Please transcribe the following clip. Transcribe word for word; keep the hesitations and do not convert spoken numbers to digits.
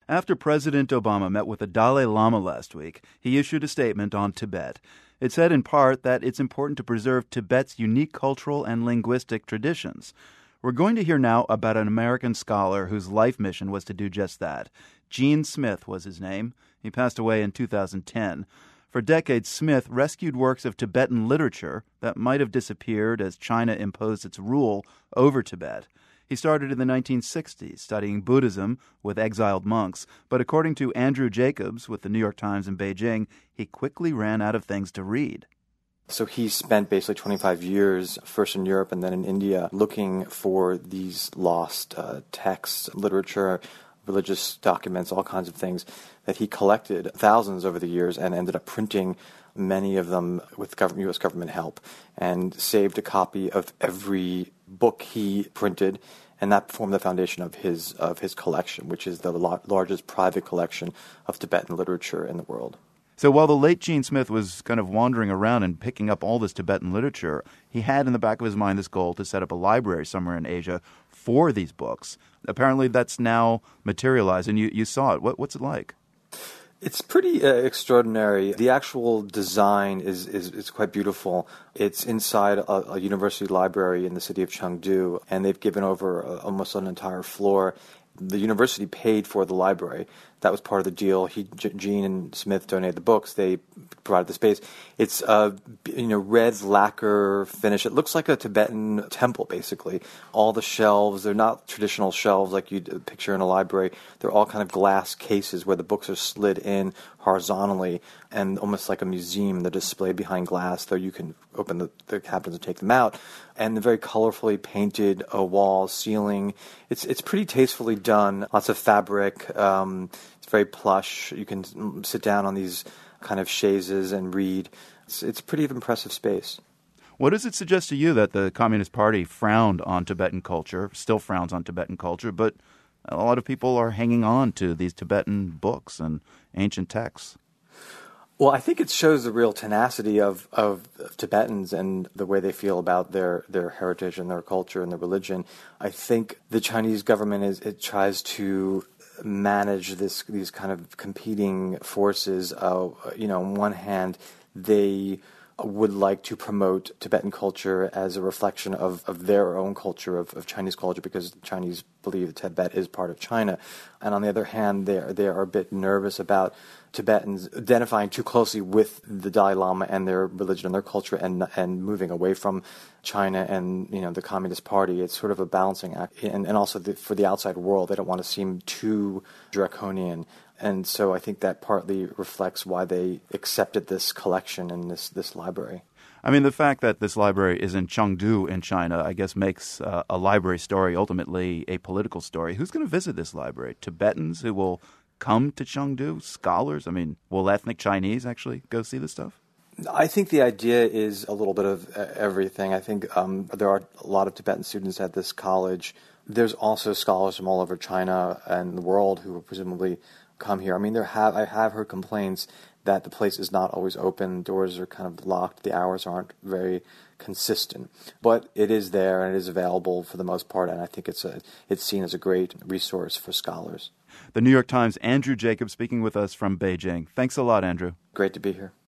After President Obama met with the Dalai Lama last week, he issued a statement on Tibet. It said in part that it's important to preserve Tibet's unique cultural and linguistic traditions. We're going to hear now about an American scholar whose life mission was to do just that. Gene Smith was his name. He passed away in two thousand ten. For decades, Smith rescued works of Tibetan literature that might have disappeared as China imposed its rule over Tibet. He started in the nineteen sixties, studying Buddhism with exiled monks, but according to Andrew Jacobs with the New York Times in Beijing, he quickly ran out of things to read. So he spent basically twenty-five years, first in Europe and then in India, looking for these lost uh, texts, literature, religious documents, all kinds of things that he collected, thousands over the years, and ended up printing many of them with government, U S government help, and saved a copy of every book he printed, and that formed the foundation of his of his collection, which is the la- largest private collection of Tibetan literature in the world. So while the late Gene Smith was kind of wandering around and picking up all this Tibetan literature, he had in the back of his mind this goal to set up a library somewhere in Asia for these books. Apparently that's now materialized, and you, you saw it. What, what's it like? It's pretty uh, extraordinary. The actual design is, is, is quite beautiful. It's inside a, a university library in the city of Chengdu, and they've given over uh, almost an entire floor. The university paid for the library. That was part of the deal. He, G- Gene and Smith donated the books. They provided the space. It's a you know red lacquer finish. It looks like a Tibetan temple, basically. All the shelves, they're not traditional shelves like you'd picture in a library. They're all kind of glass cases where the books are slid in horizontally and almost like a museum. They're displayed behind glass, though you can open the, the cabinets and take them out. And the very colorfully painted uh, walls, ceiling. It's it's pretty tastefully done. Lots of fabric. Um, it's very plush. You can sit down on these kind of chaises and read. It's, it's a pretty impressive space. What does it suggest to you that the Communist Party frowned on Tibetan culture, still frowns on Tibetan culture, but a lot of people are hanging on to these Tibetan books and ancient texts? Well, I think it shows the real tenacity of, of, of Tibetans and the way they feel about their, their heritage and their culture and their religion. I think the Chinese government is it tries to manage this these kind of competing forces. Uh, you know, on one hand, they would like to promote Tibetan culture as a reflection of, of their own culture, of, of Chinese culture, because the Chinese believe that Tibet is part of China. And on the other hand, they are, they are a bit nervous about Tibetans identifying too closely with the Dalai Lama and their religion and their culture and and moving away from China and you know the Communist Party. It's sort of a balancing act. And, and also the, for the outside world, they don't want to seem too draconian. And so I think that partly reflects why they accepted this collection and this, this library. I mean, the fact that this library is in Chengdu in China, I guess, makes uh, a library story ultimately a political story. Who's going to visit this library? Tibetans who will come to Chengdu? Scholars? I mean, will ethnic Chinese actually go see this stuff? I think the idea is a little bit of everything. I think um, there are a lot of Tibetan students at this college. There's also scholars from all over China and the world who will presumably come here. I mean, there have I have heard complaints that the place is not always open. Doors are kind of locked. The hours aren't very consistent. But it is there and it is available for the most part, and I think it's a it's seen as a great resource for scholars. The New York Times' Andrew Jacobs speaking with us from Beijing. Thanks a lot, Andrew. Great to be here.